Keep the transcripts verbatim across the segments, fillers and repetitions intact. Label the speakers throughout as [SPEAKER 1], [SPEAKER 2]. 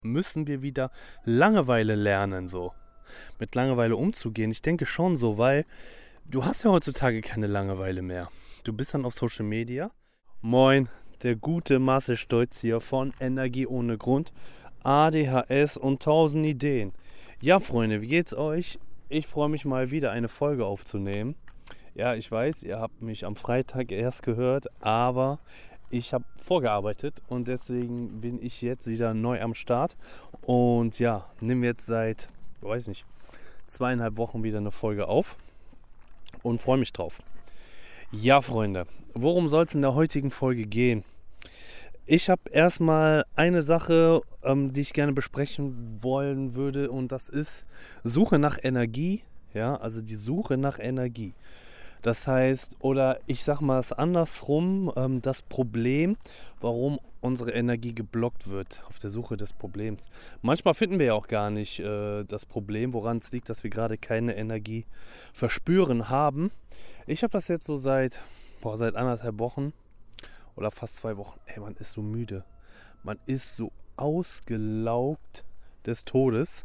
[SPEAKER 1] Müssen wir wieder Langeweile lernen, so. Mit Langeweile umzugehen. Ich denke schon so, weil du hast ja heutzutage keine Langeweile mehr. Du bist dann auf Social Media. Moin, der gute Marcel Stolz hier von Energie ohne Grund, A D H S und tausend Ideen. Ja, Freunde, wie geht's euch? Ich freue mich mal wieder eine Folge aufzunehmen. Ja, ich weiß, ihr habt mich am Freitag erst gehört, aber ich habe vorgearbeitet und deswegen bin ich jetzt wieder neu am Start und ja, nehme jetzt seit, weiß nicht, zweieinhalb Wochen wieder eine Folge auf und freue mich drauf. Ja, Freunde, worum soll es in der heutigen Folge gehen? Ich habe erstmal eine Sache, ähm, die ich gerne besprechen wollen würde, und das ist Suche nach Energie, ja, also die Suche nach Energie. Das heißt, oder ich sag mal es andersrum, ähm, das Problem, warum unsere Energie geblockt wird, auf der Suche des Problems. Manchmal finden wir ja auch gar nicht äh, das Problem, woran es liegt, dass wir gerade keine Energie verspüren haben. Ich habe das jetzt so seit, boah, seit anderthalb Wochen oder fast zwei Wochen. Ey, man ist so müde. Man ist so ausgelaugt des Todes.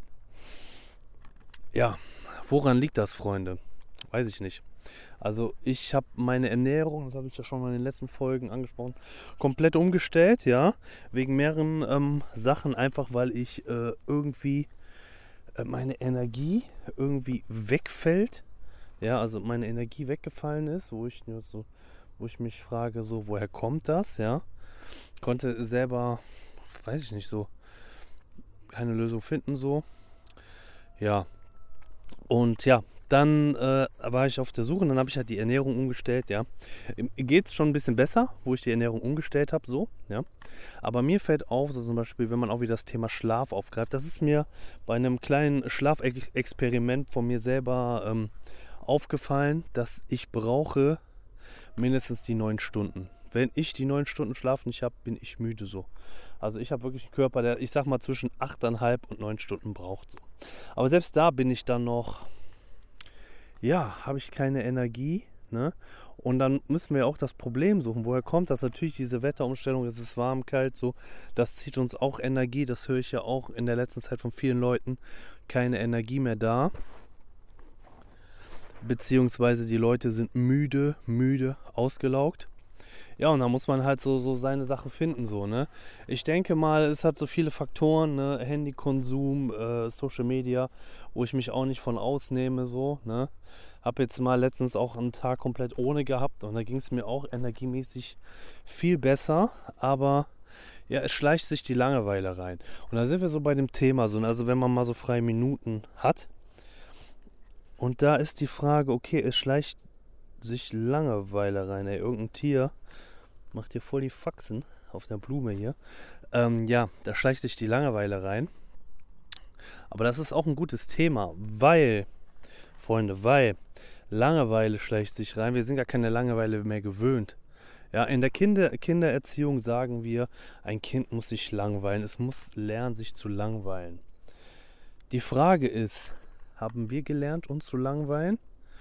[SPEAKER 1] Ja, woran liegt das, Freunde? Weiß ich nicht. Also ich habe meine Ernährung, das habe ich ja schon mal in den letzten Folgen angesprochen, komplett umgestellt, ja, wegen mehreren ähm, Sachen, einfach weil ich äh, irgendwie äh, meine Energie irgendwie wegfällt, ja, also meine Energie weggefallen ist, wo ich nur so, wo ich mich frage, so, woher kommt das, ja, konnte selber, weiß ich nicht, so keine Lösung finden, so, ja, und ja, dann äh, war ich auf der Suche und dann habe ich halt die Ernährung umgestellt, ja. Geht es schon ein bisschen besser, wo ich die Ernährung umgestellt habe, so, ja. Aber mir fällt auf, so zum Beispiel, wenn man auch wieder das Thema Schlaf aufgreift, das ist mir bei einem kleinen Schlafexperiment von mir selber ähm, aufgefallen, dass ich brauche mindestens die neun Stunden. Wenn ich die neun Stunden Schlaf nicht habe, bin ich müde, so. Also ich habe wirklich einen Körper, der, ich sag mal, zwischen acht Komma fünf und neun Stunden braucht, so. Aber selbst da bin ich dann noch, ja, habe ich keine Energie, ne? Und dann müssen wir auch das Problem suchen. Woher kommt das? Natürlich diese Wetterumstellung, es ist warm, kalt, so. Das zieht uns auch Energie. Das höre ich ja auch in der letzten Zeit von vielen Leuten. Keine Energie mehr da. Beziehungsweise die Leute sind müde, müde, ausgelaugt. Ja, und da muss man halt so, so seine Sache finden, so, ne? Ich denke mal, es hat so viele Faktoren, ne? Handykonsum, äh, Social Media, wo ich mich auch nicht von ausnehme, so, ne? Hab jetzt mal letztens auch einen Tag komplett ohne gehabt und da ging es mir auch energiemäßig viel besser, aber ja, es schleicht sich die Langeweile rein. Und da sind wir so bei dem Thema, so, also wenn man mal so freie Minuten hat und da ist die Frage, okay, es schleicht sich Langeweile rein, ey, irgendein Tier macht hier voll die Faxen auf der Blume hier. Ähm, ja, da schleicht sich die Langeweile rein. Aber das ist auch ein gutes Thema, weil, Freunde, weil Langeweile schleicht sich rein. Wir sind gar keine Langeweile mehr gewöhnt. Ja, in der Kinder, Kindererziehung sagen wir, ein Kind muss sich langweilen. Es muss lernen, sich zu langweilen. Die Frage ist, haben wir gelernt, uns zu langweilen?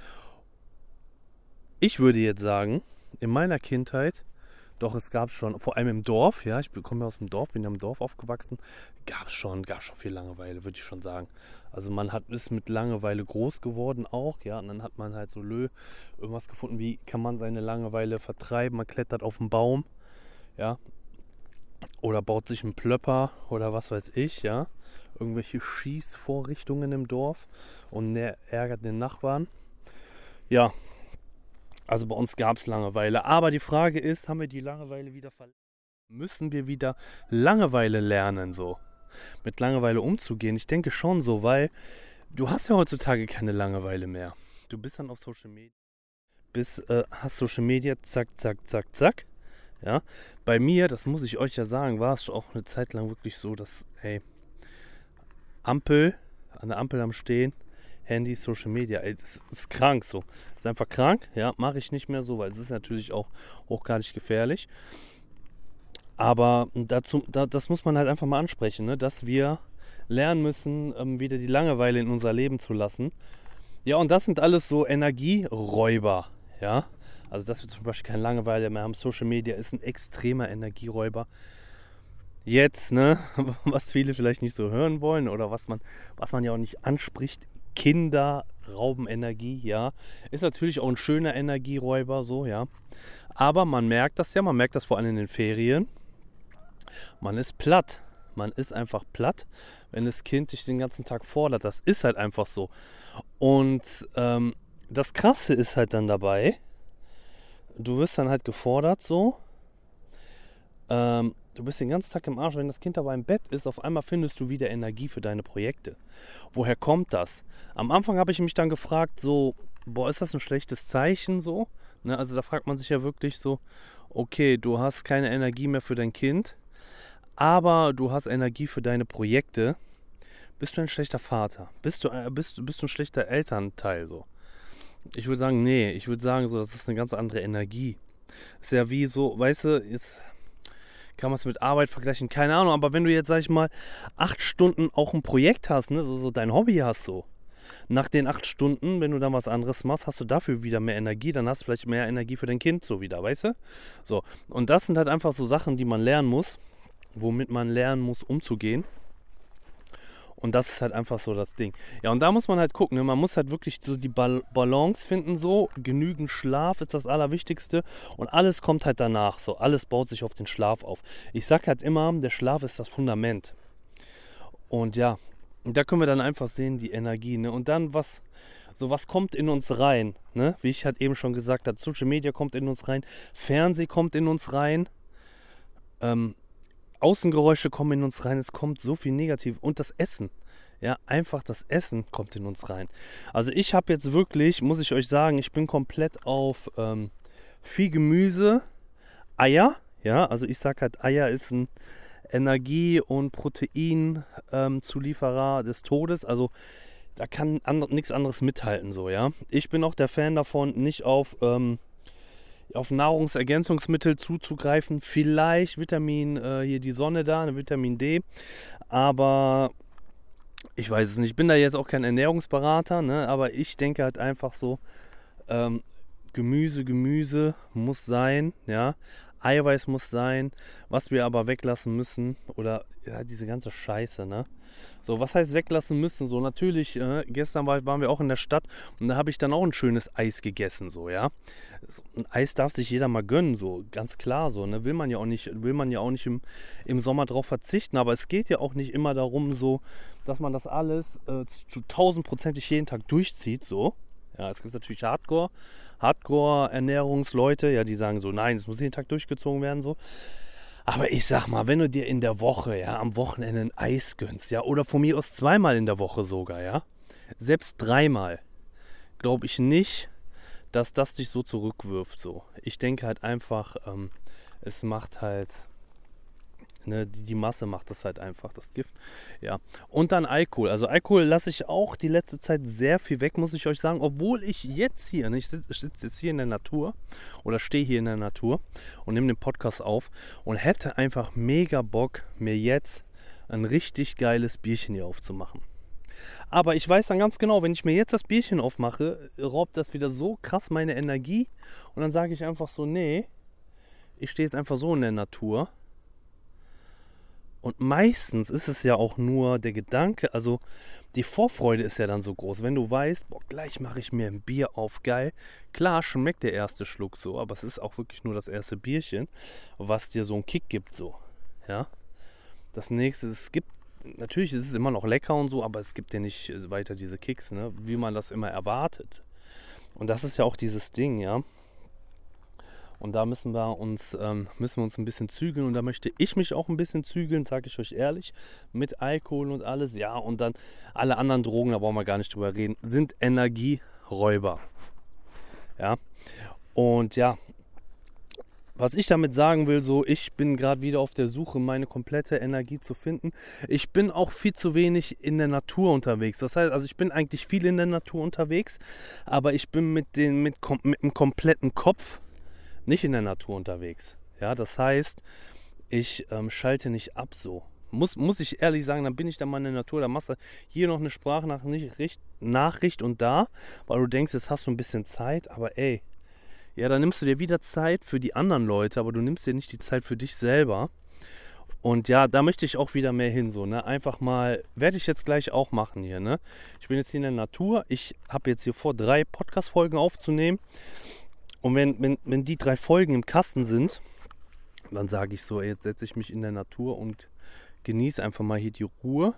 [SPEAKER 1] Ich würde jetzt sagen, in meiner Kindheit, doch es gab schon, vor allem im Dorf, ja, ich komme ja aus dem Dorf, bin ja im Dorf aufgewachsen, gab es schon, gab schon viel Langeweile, würde ich schon sagen. Also man hat, ist mit Langeweile groß geworden auch, ja, und dann hat man halt so Lö, irgendwas gefunden, wie kann man seine Langeweile vertreiben, man klettert auf den Baum, ja, oder baut sich einen Plöpper oder was weiß ich, ja, irgendwelche Schießvorrichtungen im Dorf und ne, ärgert den Nachbarn, ja. Also bei uns gab es Langeweile. Aber die Frage ist, haben wir die Langeweile wieder verlernt? Müssen wir wieder Langeweile lernen, so? Mit Langeweile umzugehen? Ich denke schon so, weil du hast ja heutzutage keine Langeweile mehr. Du bist dann auf Social Media. Bist, äh, hast Social Media, zack, zack, zack, zack. Ja. Bei mir, das muss ich euch ja sagen, war es auch eine Zeit lang wirklich so, dass, hey, Ampel, an der Ampel am Stehen, Handy, Social Media, ey, das ist krank so. Das ist einfach krank, ja, mache ich nicht mehr so, weil es ist natürlich auch hochgradig gefährlich. Aber dazu, da, das muss man halt einfach mal ansprechen, ne? Dass wir lernen müssen, ähm, wieder die Langeweile in unser Leben zu lassen. Ja, und das sind alles so Energieräuber, ja. Also dass wir zum Beispiel keine Langeweile mehr haben. Social Media ist ein extremer Energieräuber. jetzt, ne, was viele vielleicht nicht so hören wollen oder was man, was man ja auch nicht anspricht, Kinder rauben Energie, ja. Ist natürlich auch ein schöner Energieräuber, so, ja. Aber man merkt das ja, man merkt das vor allem in den Ferien. Man ist platt. Man ist einfach platt, wenn das Kind dich den ganzen Tag fordert. Das ist halt einfach so. Und ähm, das Krasse ist halt dann dabei, du wirst dann halt gefordert so. Ähm, du bist den ganzen Tag im Arsch, wenn das Kind aber im Bett ist, auf einmal findest du wieder Energie für deine Projekte. Woher kommt das? Am Anfang habe ich mich dann gefragt, so, boah, ist das ein schlechtes Zeichen so? Ne, also da fragt man sich ja wirklich so, okay, du hast keine Energie mehr für dein Kind, aber du hast Energie für deine Projekte. Bist du ein schlechter Vater? Bist du, äh, bist, bist du ein schlechter Elternteil so? Ich würde sagen, nee, ich würde sagen, so, das ist eine ganz andere Energie. Ist ja wie so, weißt du, jetzt kann man es mit Arbeit vergleichen, keine Ahnung, aber wenn du jetzt, sag ich mal, acht Stunden auch ein Projekt hast, ne, so, so dein Hobby hast so, nach den acht Stunden, wenn du dann was anderes machst, hast du dafür wieder mehr Energie, dann hast du vielleicht mehr Energie für dein Kind so wieder, weißt du? So, und das sind halt einfach so Sachen, die man lernen muss, womit man lernen muss, umzugehen. Und das ist halt einfach so das Ding. Ja, und da muss man halt gucken, ne? Man muss halt wirklich so die Bal- Balance finden, so. Genügend Schlaf ist das Allerwichtigste. Und alles kommt halt danach, so. Alles baut sich auf den Schlaf auf. Ich sag halt immer, der Schlaf ist das Fundament. Und ja, da können wir dann einfach sehen, die Energie, ne? Und dann, was, so was kommt in uns rein, ne? Wie ich halt eben schon gesagt habe, Social Media kommt in uns rein, Fernsehen kommt in uns rein, ähm, Außengeräusche kommen in uns rein, es kommt so viel Negativ und das Essen, ja, einfach das Essen kommt in uns rein. Also ich habe jetzt wirklich, muss ich euch sagen, ich bin komplett auf ähm, viel Gemüse, Eier, ja, also ich sage halt, Eier ist ein Energie- und Proteinzulieferer ähm, des Todes, also da kann and- nichts anderes mithalten, so, ja. Ich bin auch der Fan davon, nicht auf... Ähm, auf Nahrungsergänzungsmittel zuzugreifen, vielleicht Vitamin, äh, hier die Sonne da, eine Vitamin D, aber ich weiß es nicht, ich bin da jetzt auch kein Ernährungsberater, ne, aber ich denke halt einfach so, ähm, Gemüse, Gemüse muss sein, ja, Eiweiß muss sein, was wir aber weglassen müssen oder ja, diese ganze Scheiße, ne. So, was heißt weglassen müssen? So, natürlich, äh, gestern war, waren wir auch in der Stadt und da habe ich dann auch ein schönes Eis gegessen, so, ja. Ein Eis darf sich jeder mal gönnen, so, ganz klar, so, ne. Will man ja auch nicht, will man ja auch nicht im, im Sommer drauf verzichten, aber es geht ja auch nicht immer darum, so, dass man das alles äh, zu tausendprozentig jeden Tag durchzieht, so. Ja, es gibt natürlich Hardcore, Hardcore-Ernährungsleute, ja, die sagen so, nein, es muss jeden Tag durchgezogen werden, so. Aber ich sag mal, wenn du dir in der Woche, ja, am Wochenende ein Eis gönnst, ja, oder von mir aus zweimal in der Woche sogar, ja, selbst dreimal, glaube ich nicht, dass das dich so zurückwirft, so. Ich denke halt einfach, ähm, es macht halt, ne, die, die Masse macht das halt einfach, das Gift, ja. Und dann Alkohol, also Alkohol lasse ich auch die letzte Zeit sehr viel weg, muss ich euch sagen, obwohl ich jetzt hier, ne, ich sitze sitz jetzt hier in der Natur oder stehe hier in der Natur und nehme den Podcast auf und hätte einfach mega Bock, mir jetzt ein richtig geiles Bierchen hier aufzumachen. Aber ich weiß dann ganz genau, wenn ich mir jetzt das Bierchen aufmache, raubt das wieder so krass meine Energie und dann sage ich einfach so, nee, ich stehe jetzt einfach so in der Natur. Und meistens ist es ja auch nur der Gedanke, also die Vorfreude ist ja dann so groß. Wenn du weißt, boah, gleich mache ich mir ein Bier auf, geil. Klar schmeckt der erste Schluck so, aber es ist auch wirklich nur das erste Bierchen, was dir so einen Kick gibt, so. Ja. Das nächste, es gibt, natürlich ist es immer noch lecker und so, aber es gibt ja nicht weiter diese Kicks, ne, wie man das immer erwartet. Und das ist ja auch dieses Ding, ja. Und da müssen wir uns ähm, müssen wir uns ein bisschen zügeln und da möchte ich mich auch ein bisschen zügeln, sage ich euch ehrlich, mit Alkohol und alles. Ja, und dann alle anderen Drogen, da brauchen wir gar nicht drüber reden, sind Energieräuber. Ja, und ja, was ich damit sagen will, so, ich bin gerade wieder auf der Suche, meine komplette Energie zu finden. Ich bin auch viel zu wenig in der Natur unterwegs. Das heißt, also ich bin eigentlich viel in der Natur unterwegs, aber ich bin mit, den, mit, mit einem kompletten Kopf nicht in der Natur unterwegs. Ja, das heißt, ich ähm, schalte nicht ab so. Muss, muss ich ehrlich sagen, dann bin ich dann mal in der Natur, da machst du hier noch eine Sprachnachricht Nachricht und da, weil du denkst, jetzt hast du ein bisschen Zeit, aber ey, ja, dann nimmst du dir wieder Zeit für die anderen Leute, aber du nimmst dir nicht die Zeit für dich selber. Und ja, da möchte ich auch wieder mehr hin, so, ne? Einfach mal, werde ich jetzt gleich auch machen hier, ne? Ich bin jetzt hier in der Natur. Ich habe jetzt hier vor, drei Podcast-Folgen aufzunehmen. Und wenn, wenn, wenn die drei Folgen im Kasten sind, dann sage ich so, ey, jetzt setze ich mich in der Natur und genieße einfach mal hier die Ruhe.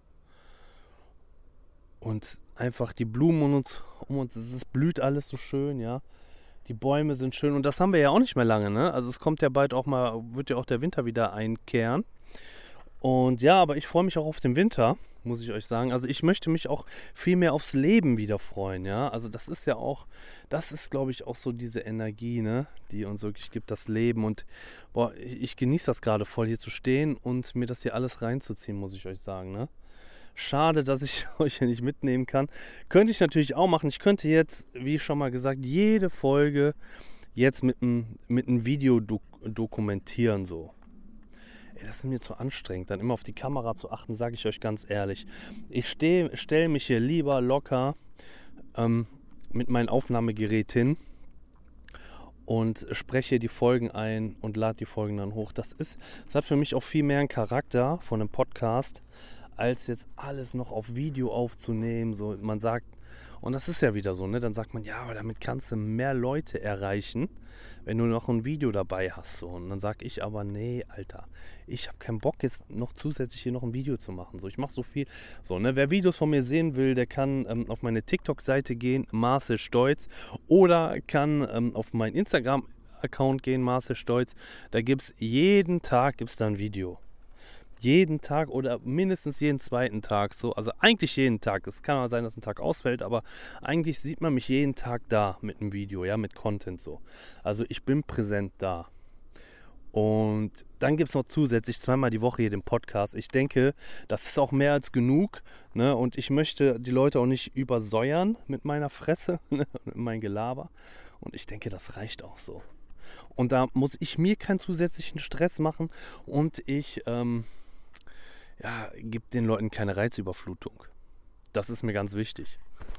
[SPEAKER 1] Und einfach die Blumen um uns, um uns, es blüht alles so schön, ja. Die Bäume sind schön und das haben wir ja auch nicht mehr lange, ne? Also es kommt ja bald auch mal, wird ja auch der Winter wieder einkehren. Und ja, aber ich freue mich auch auf den Winter, muss ich euch sagen. Also ich möchte mich auch viel mehr aufs Leben wieder freuen, ja. Also das ist ja auch, das ist, glaube ich, auch so diese Energie, ne, die uns wirklich gibt, das Leben. Und boah, ich, ich genieße das gerade voll, hier zu stehen und mir das hier alles reinzuziehen, muss ich euch sagen, ne. Schade, dass ich euch hier nicht mitnehmen kann. Könnte ich natürlich auch machen. Ich könnte jetzt, wie schon mal gesagt, jede Folge jetzt mit einem mit einem Video dok- dokumentieren. So. Ey, das ist mir zu anstrengend, dann immer auf die Kamera zu achten, sage ich euch ganz ehrlich. Ich stelle mich hier lieber locker ähm, mit meinem Aufnahmegerät hin und spreche die Folgen ein und lade die Folgen dann hoch. Das ist, das hat für mich auch viel mehr einen Charakter von einem Podcast, als jetzt alles noch auf Video aufzunehmen. So, man sagt, und das ist ja wieder so, ne? Dann sagt man, ja, aber damit kannst du mehr Leute erreichen, wenn du noch ein Video dabei hast. So. Und dann sage ich aber, nee, Alter, ich habe keinen Bock jetzt noch zusätzlich hier noch ein Video zu machen. So, ich mache so viel. So, ne? Wer Videos von mir sehen will, der kann ähm, auf meine TikTok-Seite gehen, Marcel Stolz, oder kann ähm, auf meinen Instagram-Account gehen, Marcel Stolz. Da gibt es jeden Tag gibt's da ein Video. Jeden Tag oder mindestens jeden zweiten Tag so. Also eigentlich jeden Tag. Es kann mal sein, dass ein Tag ausfällt, aber eigentlich sieht man mich jeden Tag da mit einem Video, ja, mit Content so. Also ich bin präsent da. Und dann gibt es noch zusätzlich zweimal die Woche hier den Podcast. Ich denke, das ist auch mehr als genug. Ne? Und ich möchte die Leute auch nicht übersäuern mit meiner Fresse, mit meinem Gelaber. Und ich denke, das reicht auch so. Und da muss ich mir keinen zusätzlichen Stress machen und ich ähm, ja, gebe den Leuten keine Reizüberflutung. Das ist mir ganz wichtig.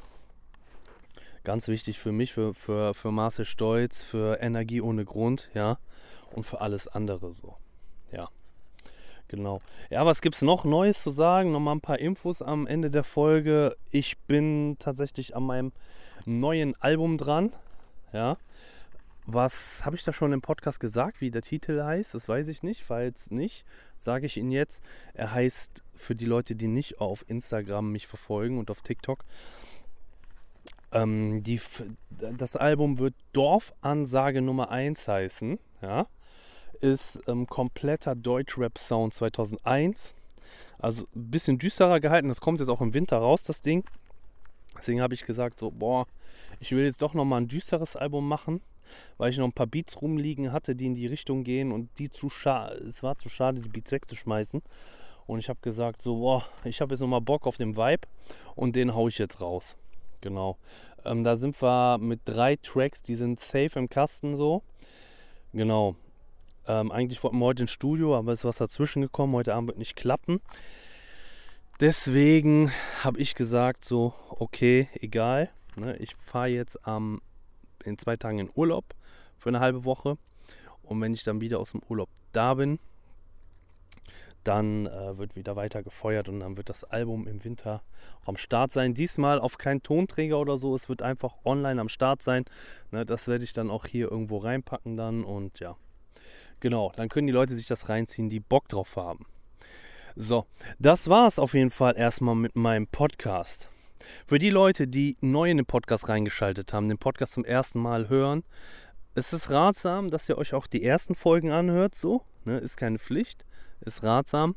[SPEAKER 1] Ganz wichtig für mich, für, für, für Marcel Stolz, für Energie ohne Grund, ja, und für alles andere so. Ja, genau. Ja, was gibt es noch Neues zu sagen? Nochmal ein paar Infos am Ende der Folge. Ich bin tatsächlich an meinem neuen Album dran, ja. Was habe ich da schon im Podcast gesagt, wie der Titel heißt? Das weiß ich nicht. Falls nicht, sage ich Ihnen jetzt. Er heißt, für die Leute, die nicht auf Instagram mich verfolgen und auf TikTok, ähm, die, das Album wird Dorfansage Nummer eins heißen. Ja? Ist ähm, kompletter Deutschrap-Sound zweitausendeins. Also ein bisschen düsterer gehalten. Das kommt jetzt auch im Winter raus, das Ding. Deswegen habe ich gesagt, so, boah, ich will jetzt doch nochmal ein düsteres Album machen, weil ich noch ein paar Beats rumliegen hatte, die in die Richtung gehen und die zu schade, es war zu schade, die Beats wegzuschmeißen. Und ich habe gesagt, so, boah, ich habe jetzt nochmal Bock auf den Vibe und den haue ich jetzt raus. Genau. Ähm, da sind wir mit drei Tracks, die sind safe im Kasten so. Genau. Ähm, eigentlich wollten wir heute ins Studio, aber es ist was dazwischen gekommen. Heute Abend wird nicht klappen. Deswegen habe ich gesagt, so, okay, egal. Ne, ich fahre jetzt am, in zwei Tagen in Urlaub für eine halbe Woche. Und wenn ich dann wieder aus dem Urlaub da bin, dann äh, wird wieder weiter gefeuert und dann wird das Album im Winter auch am Start sein. Diesmal auf keinen Tonträger oder so, es wird einfach online am Start sein. Ne, das werde ich dann auch hier irgendwo reinpacken dann und ja, genau, dann können die Leute sich das reinziehen, die Bock drauf haben. So, das war es auf jeden Fall erstmal mit meinem Podcast. Für die Leute, die neu in den Podcast reingeschaltet haben, den Podcast zum ersten Mal hören, ist es ratsam, dass ihr euch auch die ersten Folgen anhört, so, ne, ist keine Pflicht, ist ratsam.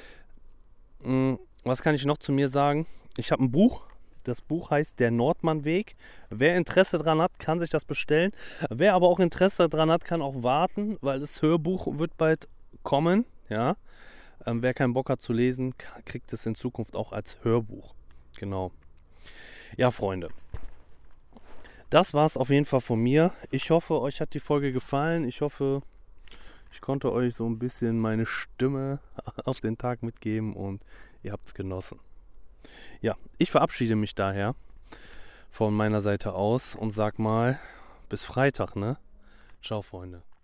[SPEAKER 1] Was kann ich noch zu mir sagen? Ich habe ein Buch, das Buch heißt Der Nordmann-Weg. Wer Interesse daran hat, kann sich das bestellen. Wer aber auch Interesse daran hat, kann auch warten, weil das Hörbuch wird bald kommen, ja. Ähm, wer keinen Bock hat zu lesen, kriegt es in Zukunft auch als Hörbuch. Genau. Ja, Freunde. Das war es auf jeden Fall von mir. Ich hoffe, euch hat die Folge gefallen. Ich hoffe, ich konnte euch so ein bisschen meine Stimme auf den Tag mitgeben und ihr habt es genossen. Ja, ich verabschiede mich daher von meiner Seite aus und sag mal, bis Freitag, ne? Ciao, Freunde.